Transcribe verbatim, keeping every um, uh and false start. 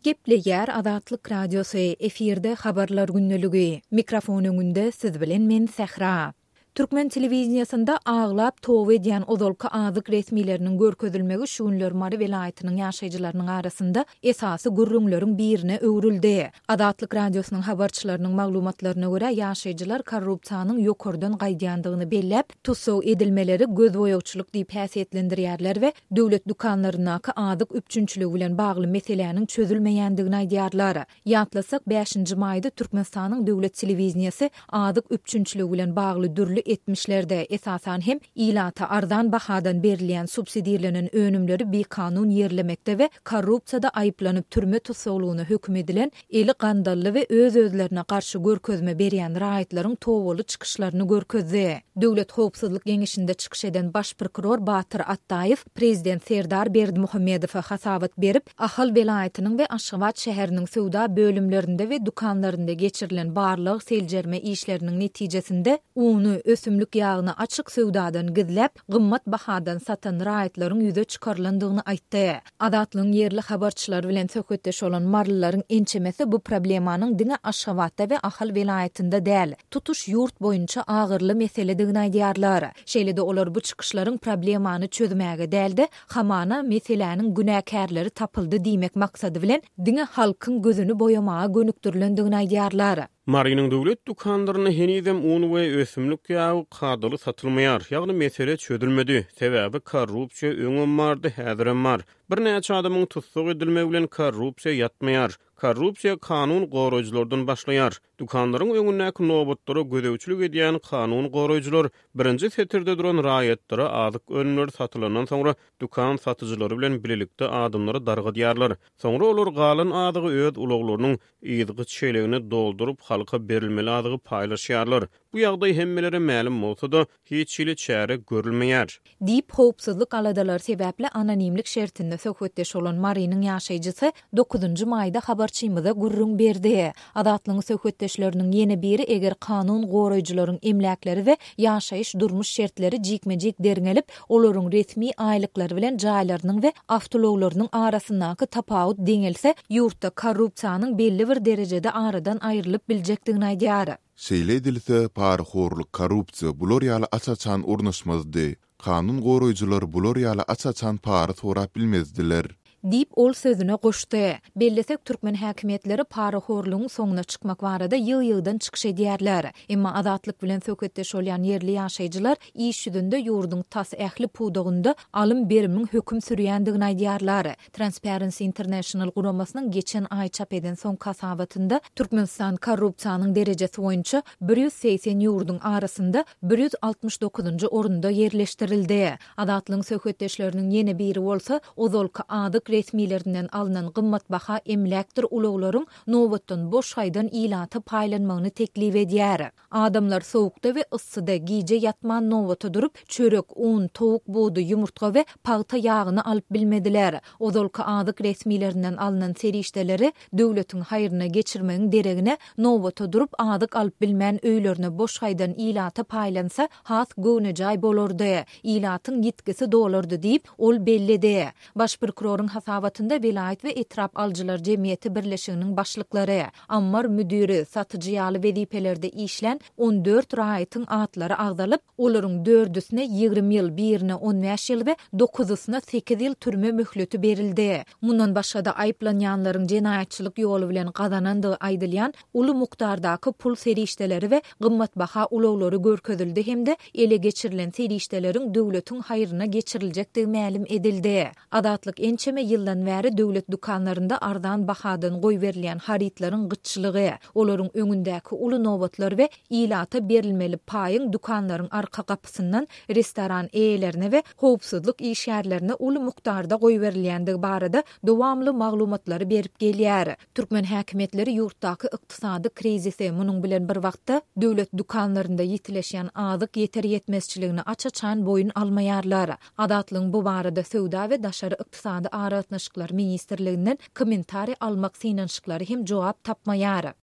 Gepleyer Azatlyk Radiosu efirde habarlar günneligi. Mikrofon öňünde siz bilen men Sehra. Türkmen telewizionyasynda aglap tow edýän ozalky azyk resmileriniň görkezilmegi Şuunlar Mary welaýatynyň ýaşaýjylarynyň arasynda esasy gürrüňleriň birine öwrüldi. Azatlyk Radiosynyň habarçylarynyň maglumatlaryna görä ýaşaýjylar korrupsiýanyň ýokurdan gaýdýandygyny bellep, tutsaw edilmeleri gözboýagçylyk diýip häsiýetlendirýärler we döwlet dukanlarynaky azyk üpçünçiligi bilen bagly meseläniň çözülmeýändigini aýdýarlar. Ýatlasak beşinji maýda Türkmenistanyň döwlet telewizionyasy azyk üpçünçiligi bilen bagly dürli etmişlerde esasan hem ilata arzan bahadan berilýän subsidiýalanyň önümleri bir kanun yerlemekde we korrupsiýada aýyplanyp türme tutsaglygyna hökm edilen eli gandally we öz özlerine garşy görkezme berýän raýatlaryň towaly çykyşlaryny görkezdi. Döwlet howpsuzlyk geňişinde çykyş eden baş prokuror Batyr Attaýew prezident Serdar Berdimuhammedowa hasawat berip, Ahal welaýatynyň we Aşgabat şäheriniň sowda bölümlerinde we dukanlarynda geçirilen barlyk seljerme işleriniň netijesinde uny ösümlük ýagyny açyk sowdadan gizlep, gymmat bahadan satan raýatlaryň ýüze çykarlandygyny aýtdy. Azatlyň yerli habarçylar bilen söhbetdeş bolan marlylaryň ençemesi bu problemanyň diňe Aşgabatda we Ahal welaýatynda däl, tutuş ýurt boýunça agyrly meseledigini aýdýarlar. Şeýle-de olar bu çykyşlaryň problemany çözmäge däldi, hamana meseläniň günäkärleri tapyldy diýmek maksady bilen diňe halkyň gözüni boýamaga gönükdirilendigini aýdýarlar. Marynyň döwlet dukanlaryna henizem un we ösümlük ýagy kadaly satylmaýar. Ýagny mesele çözülmedi. Sebäbi korrupsiýa öňem bardy, häzirem bar. Bir näçe adamyň tutsag edilmegi bilen korrupsiýa ýatmaýar. Korrupsiýa kanun goraýjylardan başlaýar. Dukanlaryň öňündäki nobatlara gödäwçilik edýän kanun goraýjylar birinji setirde duran raýatlara azyk önümler satylandan soňra dukan satyjylary bilen bilelikde adamlary dargadýarlar. Soňra olar galan azygy öz ulaglarynyň ýygy çelegini doldurup halka berilmeli azygy paýlaşýarlar. Bu ýagdaý hemmelere ma'lum bolsa-da hiç ýyly çäre görülmeýär. Diýip howpsuzlyk aladalar sebäpli anonimlik şertinde söhbetdeş bolan Marynyň ýaşaýjysy dokuzunji maýda habarçymyza gurrun berdi. Azatlyň söhbetdeşleriniň ýene biri eger kanun goraýjylaryň emläkleri we ýaşaýyş durmuş şertleri jikmejik derňelip, olaryň resmi aýlyklary bilen jaýlarynyň we awtologlarynyň arasyndaky tapawut deňelse, ýurtda korrupsiýanyň belli bir derejede aradan aýrylyp biljekdigini aýdýar. Şeýle edilse, parhorluk, korrupsiýa bular ýaly açaçan urnaşmazdy. Kanun goraýjylar bular ýaly açaçan pary sorap bilmezdiler. Diýip ol sözüne goşdy. Bellesek türkmen häkimetleri parahorlugyň soňuna çykmak barada ýyg-ýygdan çykyş edýärler. Emma azatlyk bilen söhbetdeş bolýan yerli ýaşaýjylar iş ýüzünde ýurdun tas ähli pudagynda alym berimiň hökm sürýändigini aýdýarlar. Transparency International guramasynyň geçen aý çap eden soň kasabatynda Türkmenistan korrupsiýanyň derejesi boýunça bir ýüz seksen ýurdun arasynda bir ýüz altymyş dokuzunji orunda yerleştirildi. Azatlyň söhbetdeşleriniň ýene biri bolsa ozalky adyk resmilerden alınan gymmat baha emläkdir ulaglaryň nobatdan boş haýdan ilata paýlanmagyny teklip edýär. Adamlar sowukda we yssyda giýje ýatman nobata durup çörek, un, towuk buğdy, ýumurtga we paýta ýagyny alyp bilmediler. Ozalky adyk resmilerden alınan serişdeleri döwletiň haýryna geçirmegiň deregine nobata durup adyk alyp bilmän öýlerine boş haýdan ilata paýlansa has göwnejay bolardy. Ilatyň ýetkisi dolardy diýip ol bellidi. Baş prokurorun hasabatynda vilayet we etrap aljylar jemgyýeti birleşiginiň başlyklary, ammar müdiri, satyjy ýaly wezipelerde işlen on dört raýatyň atlary agdalyp, olaryň dördüsine ýygrimi ýyl, birine on beş ýyl we dokuzysyna sekiz ýyl türme möhleti berildi. Mundan başga da aýplanýanlaryň jenaýatçylyk ýoly bilen gazanandygy aýdylýan uly mukdardaky pul serişdeleri we gymmat baha ulaglary görkezildi hemde ele geçirilen serişdeleriň döwletiň haýryna geçiriljekdigi ma'lum edildi. Adatlyk ençeme ýyldan bäri döwlet dukanlarynda ardan bahadan goý berilýän haritlaryň gyççylygy, olaryň öňündäki uly nobatlar we ilata berilmeli paýyň dukanlaryň arka gapysyndan restoran eýelerine we howpsuzlyk iş ýerlerine uly mukdarda goý berilýändigi barada dowamly maglumatlary berip gelýär. Türkmen häkimetleri ýurtdaky ykdysady krizisi munyň bilen bir wagtda döwlet dukanlarynda ýitileşýän azyk ýeter ýetmezçiligini açaçan boyun almaýarlar. Adatlyň bu barada sowda we daşary ykdysady aratnaşyklar ministrliginden kommentari almak synanşyklary hem jogap tapmaýar.